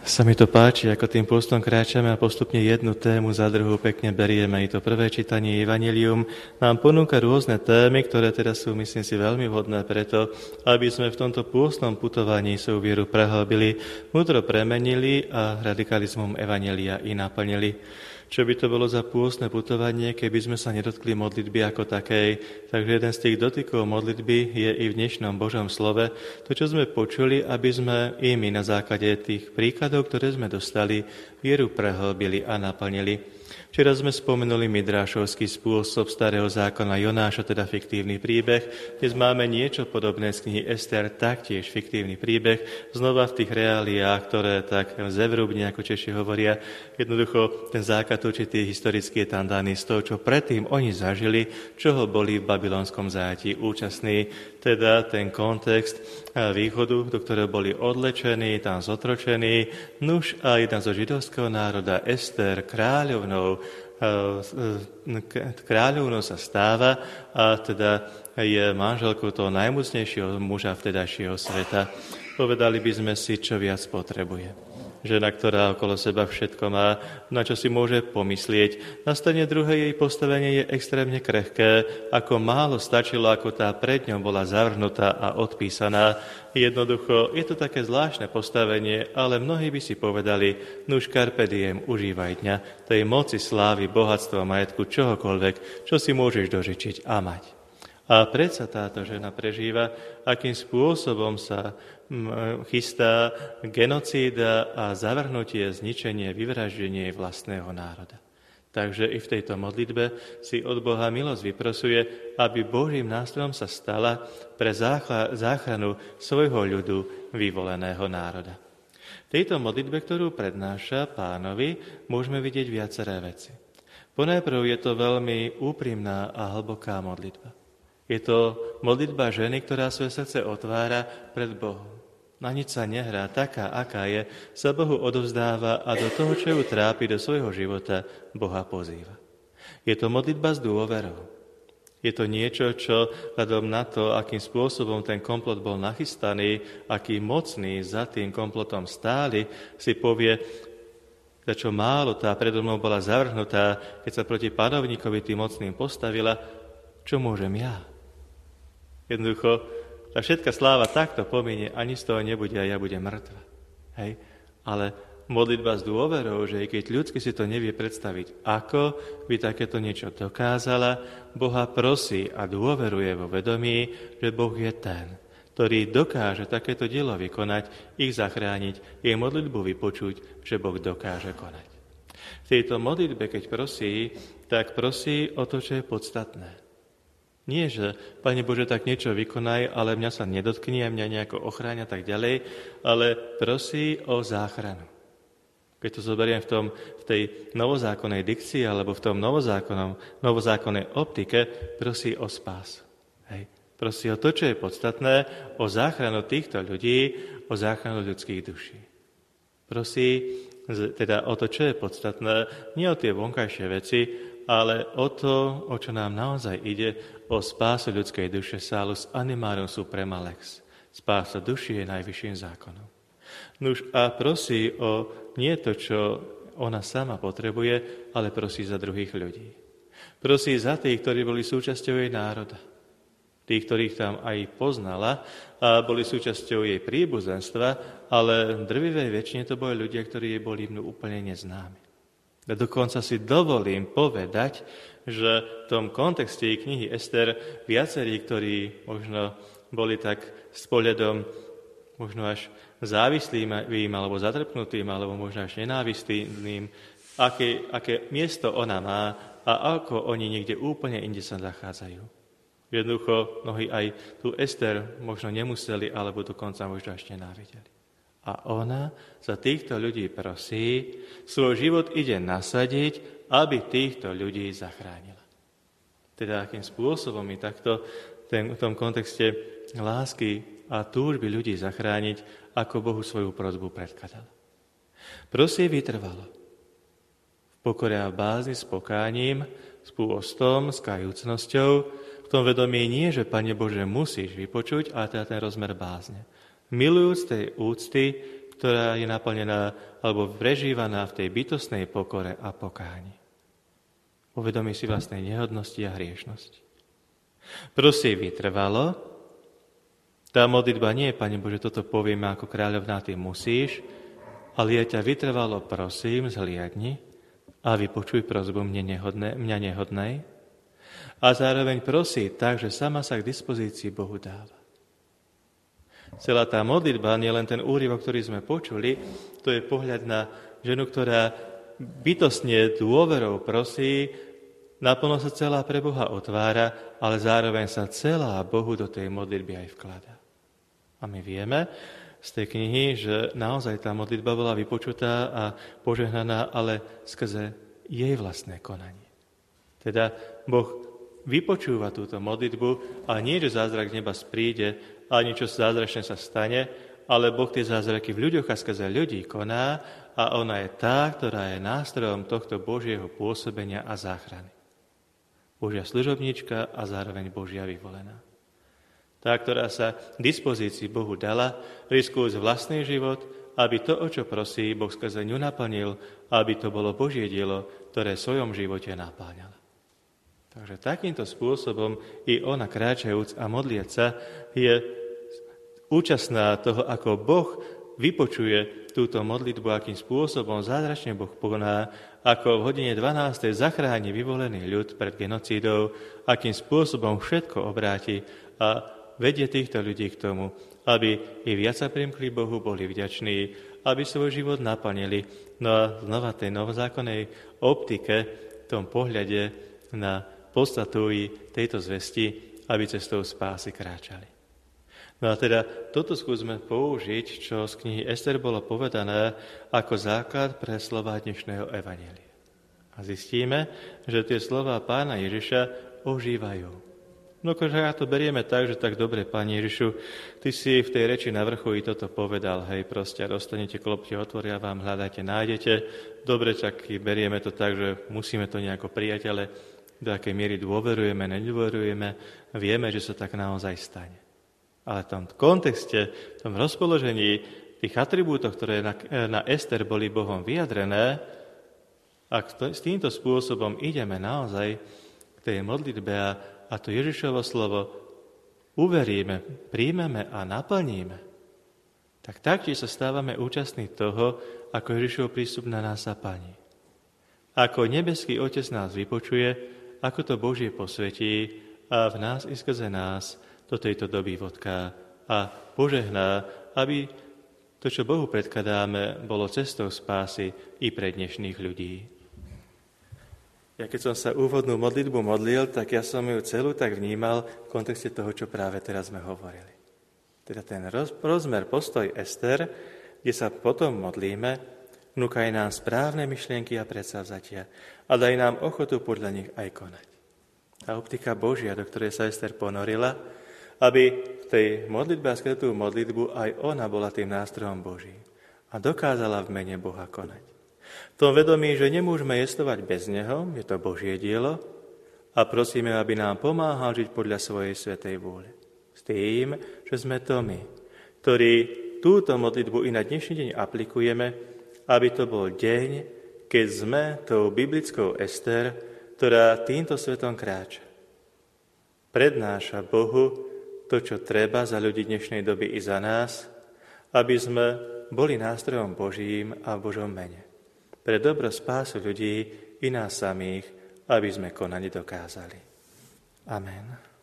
Sa mi to páči, ako tým pôstom kráčame a postupne jednu tému za druhú pekne berieme. I to prvé čítanie Evanjelium nám ponúka rôzne témy, ktoré teraz sú, myslím si, veľmi vhodné preto, aby sme v tomto pôstnom putovaní svoju vieru prehlbili, múdro premenili a radikalizmom Evanjelia i naplnili. Čo by to bolo za pôstne putovanie, keby sme sa nedotkli modlitby ako takej. Takže jeden z tých dotykov modlitby je i v dnešnom Božom slove, to, čo sme počuli, aby sme i my na základe tých príkladov, ktoré sme dostali, vieru prehlbili a naplnili. Včera sme spomenuli midrášovský spôsob starého zákona Jonáša, teda fiktívny príbeh. Dnes máme niečo podobné z knihy Ester, taktiež fiktívny príbeh, znova v tých reáliách, ktoré tak zevrubne, ako Češi hovoria. Jednoducho ten základ určitý historicky je tam daný z toho, čo predtým oni zažili, čoho boli v babylonskom zajatí účastní, teda ten kontext východu, do ktorého boli odlečení, tam zotročení. Nuž a jedna zo židovského národa, Ester, kráľovnou sa stáva a teda je manželkou toho najmocnejšieho muža vtedajšieho sveta. Povedali by sme si, čo viac potrebuje. Žena, ktorá okolo seba všetko má, na čo si môže pomyslieť. Na strane druhej jej postavenie je extrémne krehké, ako málo stačilo, ako tá pred ňou bola zavrhnutá a odpísaná. Jednoducho, je to také zvláštne postavenie, ale mnohí by si povedali, nuž carpe diem, užívaj dňa, tej moci, slávy, bohatstva, majetku, čohokoľvek, čo si môžeš dožičiť a mať. A predsa táto žena prežíva, akým spôsobom sa chystá genocída a zavrhnutie, zničenie, vyvraždenie vlastného národa. Takže i v tejto modlitbe si od Boha milosť vyprosuje, aby Božím nástrojom sa stala pre záchranu svojho ľudu, vyvoleného národa. V tejto modlitbe, ktorú prednáša Pánovi, môžeme vidieť viaceré veci. Ponajprv je to veľmi úprimná a hlboká modlitba. Je to modlitba ženy, ktorá svoje srdce otvára pred Bohom. Na nič sa nehrá, taká, aká je, sa Bohu odovzdáva a do toho, čo ju trápi, do svojho života, Boha pozýva. Je to modlitba s dôverou. Je to niečo, čo vzhľadom na to, akým spôsobom ten komplot bol nachystaný, aký mocný za tým komplotom stáli, si povie, za čo málo tá predo mnou bola zavrhnutá, keď sa proti panovníkovi tým mocným postavila, čo môžem ja? Jednoducho, tá všetka sláva takto pominie, ani z toho nebude a ja budem mŕtva. Hej? Ale modlitba s dôverou, že i keď ľudsky si to nevie predstaviť, ako by takéto niečo dokázala, Boha prosí a dôveruje vo vedomí, že Boh je ten, ktorý dokáže takéto dielo vykonať, ich zachrániť, jej modlitbu vypočuť, že Boh dokáže konať. V tejto modlitbe, keď prosí, tak prosí o to, čo je podstatné. Nie, že, Pane Bože, tak niečo vykonaj, ale mňa sa nedotkni a mňa nejako ochráň a tak ďalej, ale prosí o záchranu. Keď to zoberiem v tej novozákonnej dikcii alebo v tom novozákonnej optike, prosí o spásu. Hej. Prosí o to, čo je podstatné, o záchranu týchto ľudí, o záchranu ľudských duší. Prosí teda o to, čo je podstatné, nie o tie vonkajšie veci, ale o to, o čo nám naozaj ide, o spásu ľudskej duše, salus animarum suprema lex. Spása duši je najvyšším zákonom. Nuž a prosí o nie to, čo ona sama potrebuje, ale prosí za druhých ľudí. Prosí za tých, ktorí boli súčasťou jej národa. Tých, ktorých tam aj poznala a boli súčasťou jej príbuzenstva, ale v drvivej väčšine to boli ľudia, ktorí jej boli úplne neznámi. A dokonca si dovolím povedať, že v tom kontexte knihy Ester viacerí, ktorí možno boli tak s pohľadom možno až závislým alebo zatrpnutým, alebo možno až nenávistným, aké miesto ona má a ako oni niekde úplne inde sa nachádzajú. Jednoducho mnohí aj tú Ester možno nemuseli, alebo dokonca možno až nenávideli. A ona za týchto ľudí prosí, svoj život ide nasadiť, aby týchto ľudí zachránila. Teda akým spôsobom mi takto v tom kontexte lásky a túžby ľudí zachrániť, ako Bohu svoju prosbu predkladala. Prosí vytrvalo. V pokore a v bázni s pokáním, s pôstom, s kajúcnosťou, v tom vedomí nie, že Pane Bože musíš vypočuť, ale teda ten rozmer bázne. Milujúc tej úcty k ktorá je naplnená alebo prežívaná v tej bytostnej pokore a pokáni. Uvedomí si vlastnej nehodnosti a hriešnosti. Prosí vytrvalo. Tá modlitba nie je, Pane Bože, toto povieme ako kráľovná, ty musíš, ale ja ťa vytrvalo prosím, zhliadni a vypočuj prosbu mňa nehodnej. A zároveň prosí tak, že sama sa k dispozícii Bohu dáva. Celá tá modlitba, nie len ten úryvok, ktorý sme počuli, to je pohľad na ženu, ktorá bytostne dôverou prosí, naplno sa celá pre Boha otvára, ale zároveň sa celá Bohu do tej modlitby aj vkladá. A my vieme z tej knihy, že naozaj tá modlitba bola vypočutá a požehnaná, ale skrze jej vlastné konanie. Teda Boh vypočúva túto modlitbu a nie, že zázrak neba spríde a niečo zázračné sa stane, ale Boh tie zázraky v ľuďoch a skrze ľudí koná a ona je tá, ktorá je nástrojom tohto Božieho pôsobenia a záchrany. Božia služobníčka a zároveň Božia vyvolená. Tá, ktorá sa dispozícii Bohu dala, riskujúc vlastný život, aby to, o čo prosí, Boh skrze ňu naplnil, aby to bolo Božie dielo, ktoré v svojom živote napáňala. Takže takýmto spôsobom i ona, kráčajúc a modliac sa, je účastná toho, ako Boh vypočuje túto modlitbu, akým spôsobom zázračne Boh koná, ako v hodine 12. zachráni vyvolený ľud pred genocídou, akým spôsobom všetko obráti a vedie týchto ľudí k tomu, aby i viac sa primkli Bohu, boli vďační, aby svoj život naplnili. No a znova tej novozákonnej optike, v tom pohľade na podstatu tejto zvesti, aby cestou spásy kráčali. No a teda toto skúsme použiť, čo z knihy Ester bolo povedané ako základ pre slová dnešného evanjelia. A zistíme, že tie slová Pána Ježiša ožívajú. No akože ja to berieme tak, že tak dobre, Pane Ježišu, ty si v tej reči na vrchu i toto povedal, hej, proste dostanete, klopte, otvoria vám, hľadajte, nájdete. Dobre, tak berieme to tak, že musíme to nejako prijať, ale do akej miery dôverujeme, nedôverujeme, vieme, že sa tak naozaj stane. Ale v tom kontexte, v tom rozpoložení tých atribútov, ktoré na Ester boli Bohom vyjadrené, ak s týmto spôsobom ideme naozaj k tej modlitbe a to Ježišovo slovo uveríme, príjmeme a naplníme, tak taktiež sa stávame účastní toho, ako Ježišov prístup na nás zaplní. Ako nebeský Otec nás vypočuje, ako to Božie posvetí a v nás i skrze nás do tejto doby vodká a požehná, aby to, čo Bohu predkladáme, bolo cestou spásy i pre dnešných ľudí. Ja keď som sa úvodnú modlitbu modlil, tak ja som ju celú tak vnímal v kontexte toho, čo práve teraz sme hovorili. Teda ten rozmer, postoj Ester, kde sa potom modlíme, vnúkaj nám správne myšlienky a predsavzatia a daj nám ochotu podľa nich aj konať. Tá optika Božia, do ktorej sa Ester ponorila, aby v tej modlitbe a skrytú modlitbu aj ona bola tým nástrojom Božím a dokázala v mene Boha konať. V tom vedomí, že nemôžeme jestovať bez Neho, je to Božie dielo, a prosíme, aby nám pomáhal žiť podľa svojej svätej vôle. S tým, že sme to my, ktorí túto modlitbu i na dnešný deň aplikujeme, aby to bol deň, keď sme tou biblickou Ester, ktorá týmto svetom kráča. Prednáša Bohu to, čo treba za ľudí dnešnej doby i za nás, aby sme boli nástrojom Božím a v Božom mene. Pre dobro spásu ľudí i nás samých, aby sme konať dokázali. Amen.